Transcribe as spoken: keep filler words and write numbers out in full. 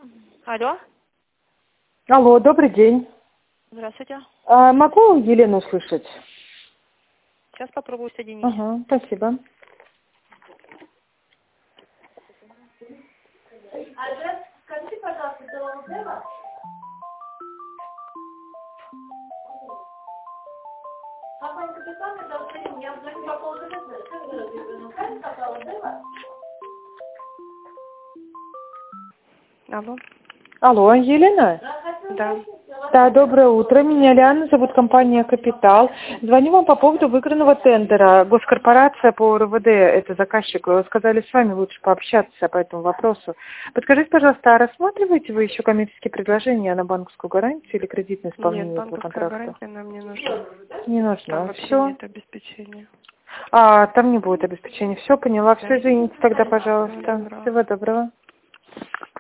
Алло. Алло, добрый день. Здравствуйте. А, могу Елену услышать? Сейчас попробую соединить. Ага, спасибо. Адрес, скажите, пожалуйста, это Лалдева? Папа, капитан, это Лалдева. Я звоню по поводу этого. Что вы говорите? Ну, как это Лалдева? Алло. Алло, Елена? Да. Да, доброе утро. Меня Лиана, зовут компания «Капитал». Звоню вам по поводу выигранного тендера. Госкорпорация по РВД, это заказчик. Сказали с вами лучше пообщаться по этому вопросу. Подскажите, пожалуйста, а рассматриваете вы еще коммерческие предложения на банковскую гарантию или кредитное исполнение Нет, этого банковская контракта? гарантия нам не нужна. Не Там нужно. вообще Все. нет обеспечения. А, там не будет обеспечения. Все, поняла. Да. Все, извините тогда, Всего пожалуйста. доброго. Всего доброго.